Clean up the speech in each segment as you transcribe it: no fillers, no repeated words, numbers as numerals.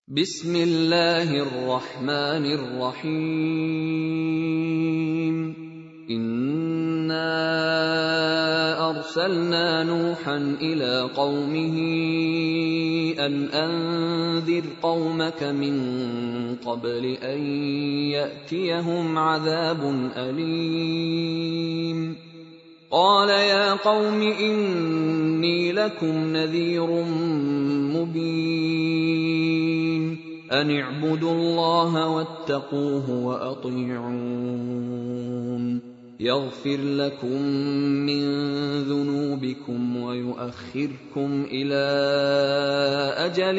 بسم الله الرحمن الرحيم إنا أرسلنا نوحا إلى قومه أن أنذر قومك من قبل أن يأتيهم عذاب أليم قال يا قوم إني لكم نذير مبين أن اعبدوا الله واتقوه وأطيعون يغفر لكم من ذنوبكم ويؤخركم إلى أجل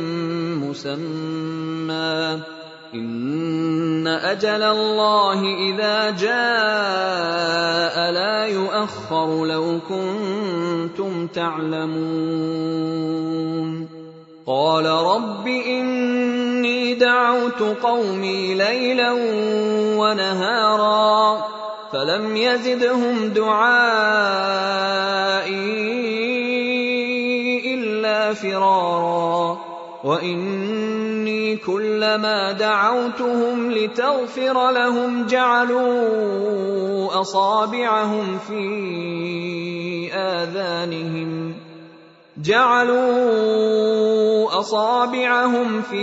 مسمى إن أجل الله إذا جاء لا يؤخر لو كنتم تعلمون قال رب إني دعوت قومي ليلا ونهارا فلم يزدهم دعائي إلا فرارا وإني كلما دعوتهم لتغفر لهم جعلوا أصابعهم في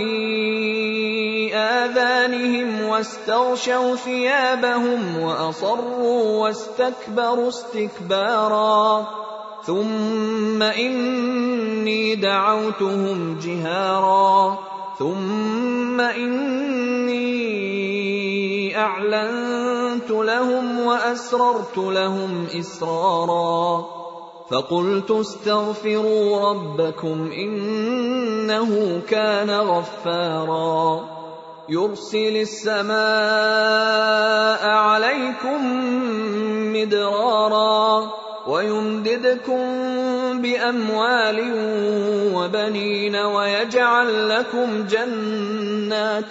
آذانهم واستغشوا ثيابهم وأصروا واستكبروا استكبارا ثم إني دعوتهم جهارا ثم إني أعلنت لهم وأسررت لهم إسرارا فقلت استغفروا ربكم إنه كان غفارا يرسل السماء عليكم مدرارا ويمددكم بأموال وبنين ويجعل لكم جنات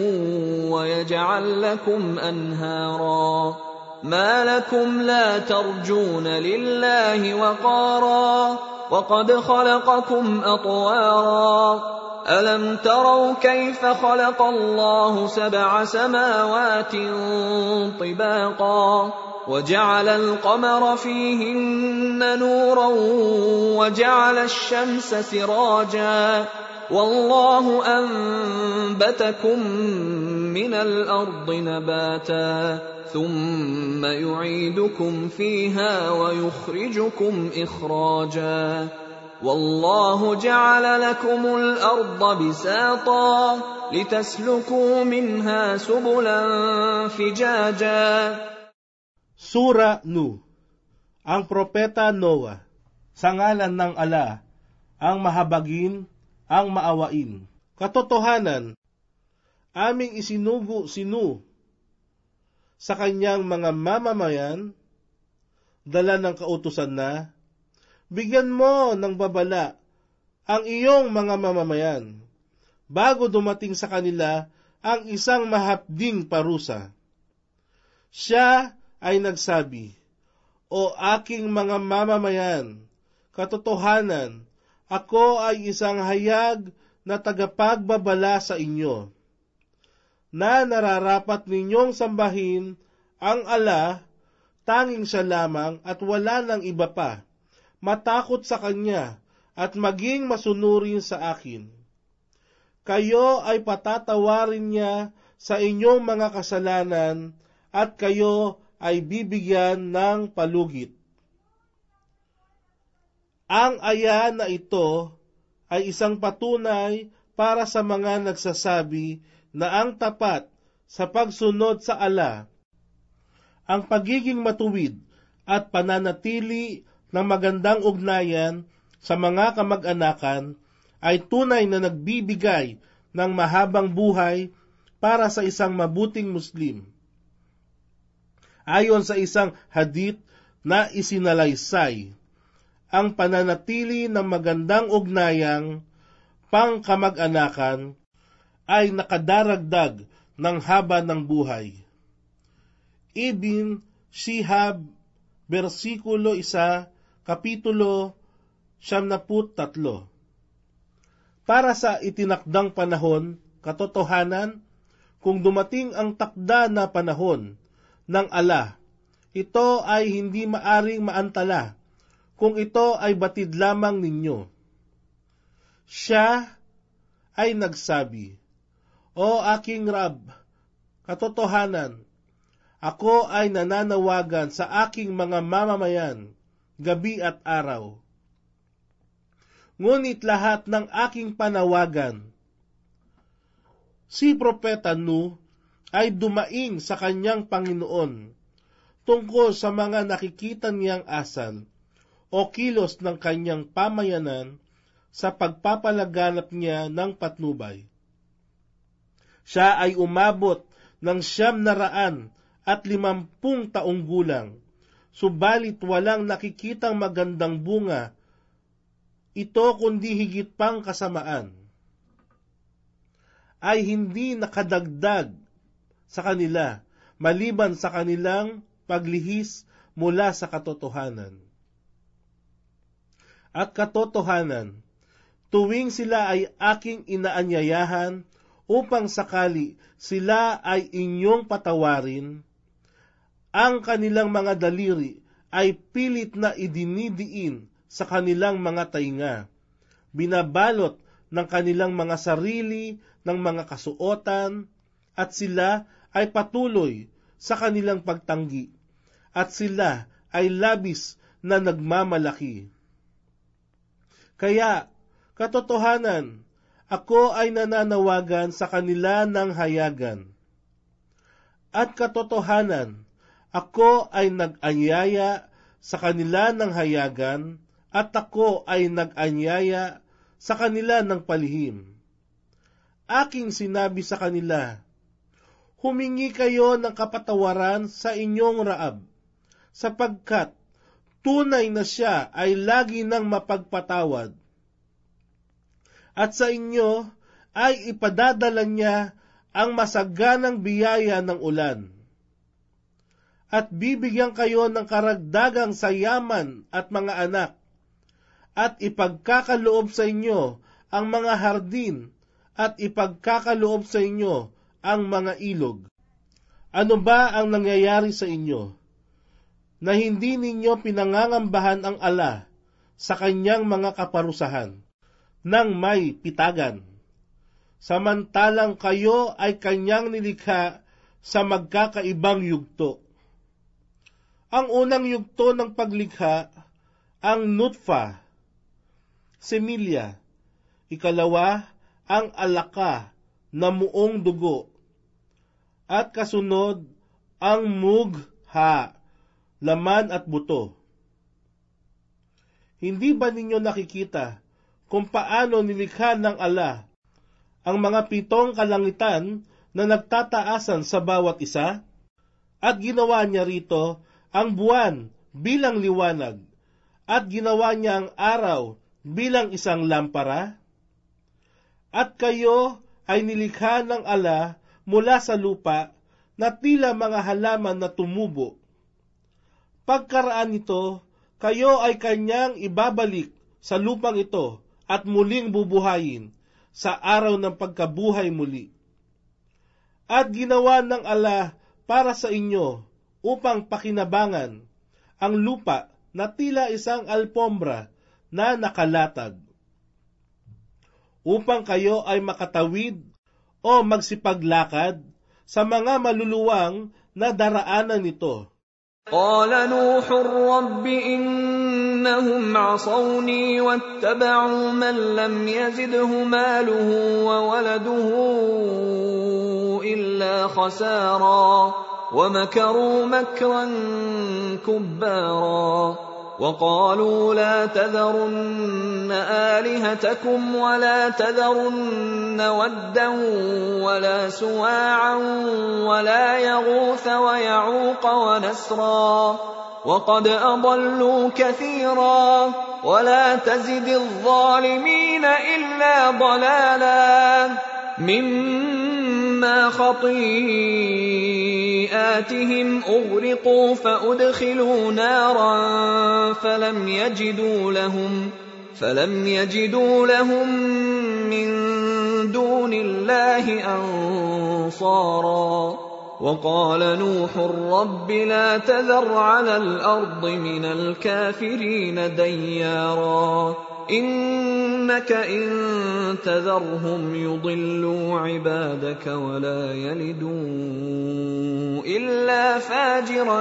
ويجعل لكم أنهارا ما لكم لا ترجون لله وقارا وقد خلقكم أطوارا ألم تروا كيف خلق الله 7 سماوات طباقا وجعل القمر فيهن نورا وجعل الشمس سراجا والله أنبتكم من الأرض نباتا ثم يعيدكم فيها ويخرجكم إخراجا والله جعل لكم الأرض بساطا لتسلكوا منها سبلا فجاجا. Sura Nu. Ang propeta Noah. Sa ngalan ng Ala, ang mahabagin, ang maawain. Katotohanan, aming isinugo si Nu sa kanyang mga mamamayan, dala ng kautusan na, bigyan mo ng babala ang iyong mga mamamayan, bago dumating sa kanila ang isang mahapding parusa. Siya ay nagsabi, O aking mga mamamayan, katotohanan, ako ay isang hayag na tagapagbabala sa inyo, na nararapat ninyong sambahin ang Ala, tanging siya lamang at wala ng iba pa, matakot sa Kanya at maging masunurin sa akin. Kayo ay patatawarin niya sa inyong mga kasalanan at kayo ay bibigyan ng palugit. Ang aya na ito ay isang patunay para sa mga nagsasabi na ang tapat sa pagsunod sa Ala, ang pagiging matuwid at pananatili ng magandang ugnayan sa mga kamag-anakan ay tunay na nagbibigay ng mahabang buhay para sa isang mabuting Muslim. Ayon sa isang hadith na isinalaysay, ang pananatili ng magandang ugnayang pangkamag-anakan ay nakadaragdag ng haba ng buhay. Ibn Shihab, versikulo 1, kapitulo 73. para sa itinakdang panahon, katotohanan, kung dumating ang takda na panahon ng ala, ito ay hindi maaring maantala kung ito ay batid lamang ninyo. Siya ay nagsabi, O aking Rab, katotohanan, ako ay nananawagan sa aking mga mamamayan, gabi at araw. Ngunit lahat ng aking panawagan, si Propeta Nuh ay dumaing sa kanyang Panginoon tungkol sa mga nakikita niyang asal o kilos ng kanyang pamayanan sa pagpapalaganap niya ng patnubay. Siya ay umabot ng 950 taong gulang, subalit walang nakikitang magandang bunga ito kundi higit pang kasamaan. Ay hindi nakadagdag sa kanila maliban sa kanilang paglihis mula sa katotohanan. At katotohanan, tuwing sila ay aking inaanyayahan upang sakali sila ay inyong patawarin, ang kanilang mga daliri ay pilit na idinidiin sa kanilang mga tainga, binabalot ng kanilang mga sarili ng mga kasuotan, at sila ay patuloy sa kanilang pagtanggi, at sila ay labis na nagmamalaki. Kaya, katotohanan, ako ay nananawagan sa kanila ng hayagan. At katotohanan, ako ay nag-anyaya sa kanila ng hayagan, at ako ay nag-anyaya sa kanila ng palihim. Aking sinabi sa kanila, humingi kayo ng kapatawaran sa inyong Raab, sapagkat tunay na siya ay lagi nang mapagpatawad. At sa inyo ay ipadadala niya ang masaganang biyaya ng ulan. At bibigyan kayo ng karagdagang sayaman at mga anak, at ipagkakaloob sa inyo ang mga hardin, at ipagkakaloob sa inyo ang mga ilog. Ano ba ang nangyayari sa inyo, na hindi ninyo pinangangambahan ang ala sa kanyang mga kaparusahan, nang may pitagan, samantalang kayo ay kanyang nilikha sa magkakaibang yugto? Ang unang yugto ng paglikha, ang nutfa, semilya. Ikalawa, ang alaka na muong dugo. At kasunod, ang mugha, laman at buto. Hindi ba ninyo nakikita kung paano nilikha ng ala ang mga 7 kalangitan na nagtataasan sa bawat isa? At ginawa niya rito ang buwan bilang liwanag, at ginawa niya ang araw bilang isang lampara? At kayo ay nilikha ng ala mula sa lupa na tila mga halaman na tumubo. Pagkaraan nito, kayo ay kanyang ibabalik sa lupang ito at muling bubuhayin sa araw ng pagkabuhay muli. At ginawa ng ala para sa inyo upang pakinabangan ang lupa na tila isang alpombra na nakalatag, upang kayo ay makatawid o magsipaglakad sa mga maluluwang na daraanan nito. قال نوح رب إنهم عصوني واتبعوا من لم يزده ماله وولده إلا خسارا ومكروا مكرا كبارا وقالوا لا تذرن آلهتكم ولا تذرن ودا ولا سواعا ولا يغوث ويعوق ونسرا وقد أضلوا كثيرا ولا تزد الظالمين إلا ضلالا مما خطيئاتهم أغرقوا فأدخلوا نارا فلم يجدوا لهم من دون الله أنصارا وقال نوح رب لا تذر على الأرض من الكافرين ديارا إنك إن تذرهم يضلوا عبادك ولا يلدوا إلا فاجرا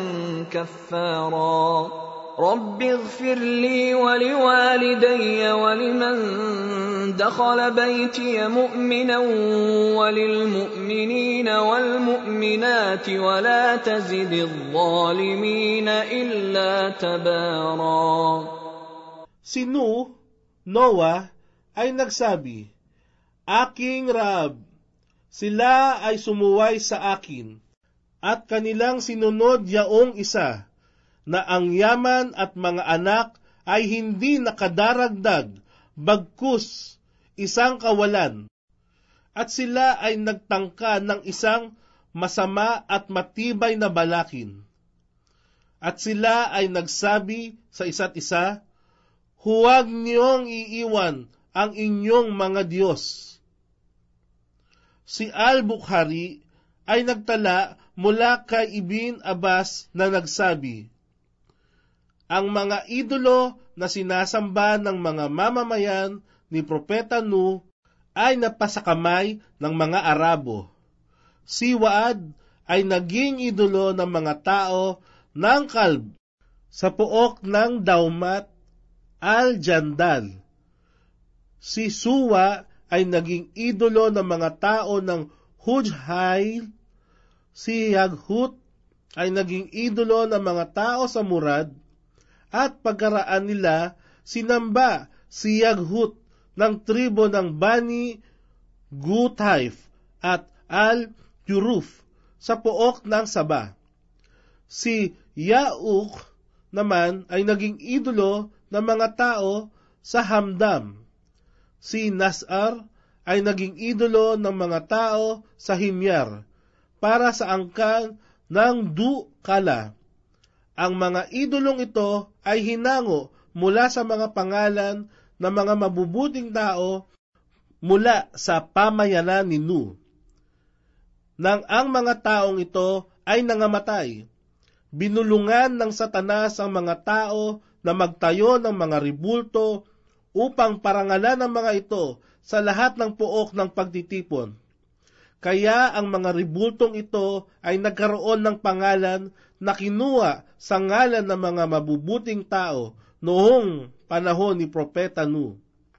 كفارا رب اغفر لي ولوالدي ولمن دخل بيتي مؤمنا وللمؤمنين والمؤمنات ولا تزد الظالمين إلا تبارا. Si Noah ay nagsabi, Aking Rab, sila ay sumuway sa akin, at kanilang sinunod yaong isa, na ang yaman at mga anak ay hindi nakadaragdag, bagkus isang kawalan, at sila ay nagtangka ng isang masama at matibay na balakin. At sila ay nagsabi sa isa't isa, Huwag niyong iiwan ang inyong mga Diyos. Si Al-Bukhari ay nagtala mula kay Ibn Abbas na nagsabi, ang mga idolo na sinasamba ng mga mamamayan ni Propeta Nuh ay napasakamay ng mga Arabo. Si Waad ay naging idolo ng mga tao ng Kalb sa pook ng Daumat Al-Jandal. Si Suwa ay naging idolo ng mga tao ng Hujhail. Si Yaghut ay naging idolo ng mga tao sa Murad, at pagkaraan nila sinamba si Yaghut ng tribo ng Bani Gutaif at Al-Juruf sa pook ng Saba. Si Ya'uk naman ay naging idolo ng mga tao sa Hamdam. Si Nasar ay naging idolo ng mga tao sa Himyar para sa angkan ng Du-Kala. Ang mga idolong ito ay hinango mula sa mga pangalan ng mga mabubuting tao mula sa pamayanan ni Nuh. Nang ang mga taong ito ay nangamatay, binulungan ng Satanas ang mga tao na magtayo ng mga ribulto upang parangalan ang mga ito sa lahat ng pook ng pagtitipon. Kaya ang mga ribultong ito ay nagkaroon ng pangalan na kinuha sa ngalan ng mga mabubuting tao noong panahon ni Propeta Nuh.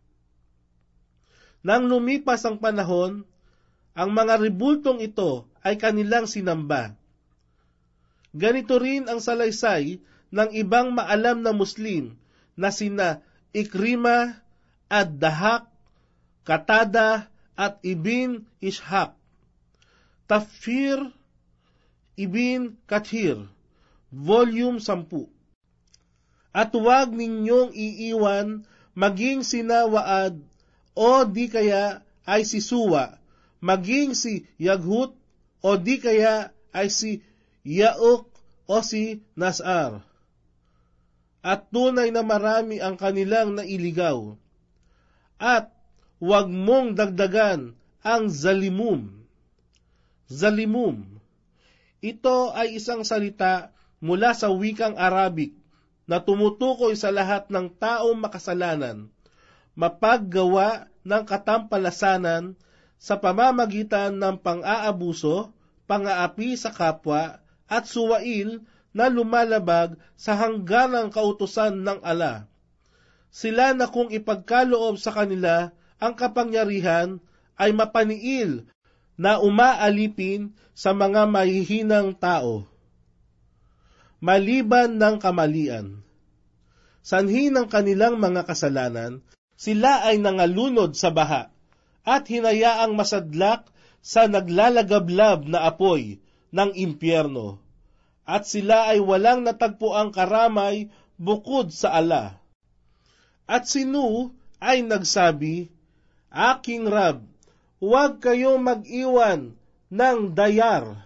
Nang lumipas ang panahon, ang mga ribultong ito ay kanilang sinamba. Ganito rin ang salaysay ng ibang maalam na Muslim na sina Ikrimah, Ad-Dahak, Qatada at Ibn Ishaq. Tafsir Ibn Kathir, Volume 10. At huwag ninyong iiwan maging sina Waad o di kaya ay si Suwa, maging si Yaghut o di kaya ay si Ya'uk o si Nasar. At tunay na marami ang kanilang nailigaw. At huwag mong dagdagan ang zalimum. Zalimum. Ito ay isang salita mula sa wikang Arabic na tumutukoy sa lahat ng taong makasalanan, mapaggawa ng katampalasanan sa pamamagitan ng pang-aabuso, pang-aapi sa kapwa, at suwail na lumalabag sa hangganang kautusan ng Allah. Sila na kung ipagkaloob sa kanila ang kapangyarihan ay mapaniil na umaalipin sa mga mahihinang tao. Maliban ng kamalian, sanhi ng kanilang mga kasalanan, sila ay nangalunod sa baha at hinayaang masadlak sa naglalagablab na apoy ng impyerno. At sila ay walang natagpuang karamay bukod sa Allah. At si Nuh ay nagsabi, Aking Rab, huwag kayong mag-iwan ng dayar.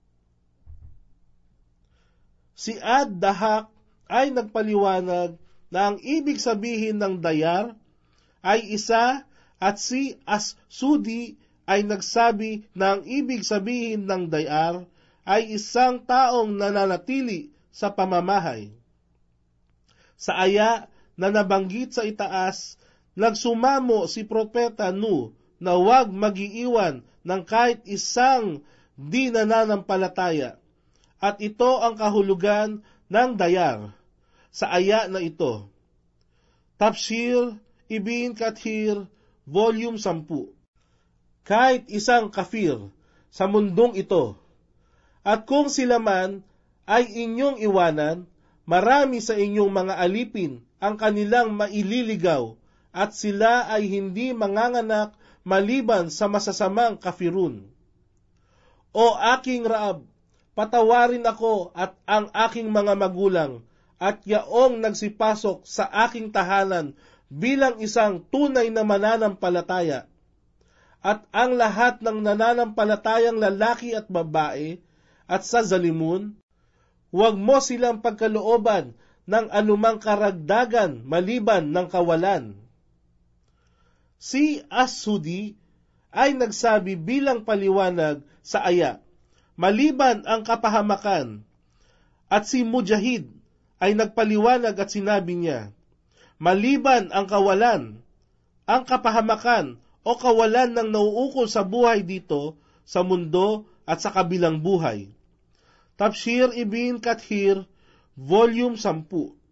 Si Ad-Dahak ay nagpaliwanag na ang ibig sabihin ng dayar ay isa At si As-Sudi ay nagsabi na ang ibig sabihin ng dayar ay isang taong nananatili sa pamamahay. Sa aya na nabanggit sa itaas, nagsumamo si Propeta Nuh na huwag mag-iiwan ng kahit isang di nananampalataya. At ito ang kahulugan ng dayar sa aya na ito. Tafsir Ibn Kathir, Volume 10. Kahit isang kafir sa mundong ito, at kung sila man ay inyong iwanan, marami sa inyong mga alipin ang kanilang maililigaw, at sila ay hindi manganganak maliban sa masasamang kafirun. O aking Raab, patawarin ako at ang aking mga magulang, at yaong nagsipasok sa aking tahanan bilang isang tunay na mananampalataya. At ang lahat ng nananampalatayang lalaki at babae, at sa Zalimun, huwag mo silang pagkalooban ng anumang karagdagan maliban ng kawalan. Si As-Sudi ay nagsabi bilang paliwanag sa aya, maliban ang kapahamakan, at si Mujahid ay nagpaliwanag at sinabi niya, maliban ang kawalan, ang kapahamakan o kawalan ng nauukol sa buhay dito, sa mundo at sa kabilang buhay. Tafsir Ibn Kathir, Volume 10.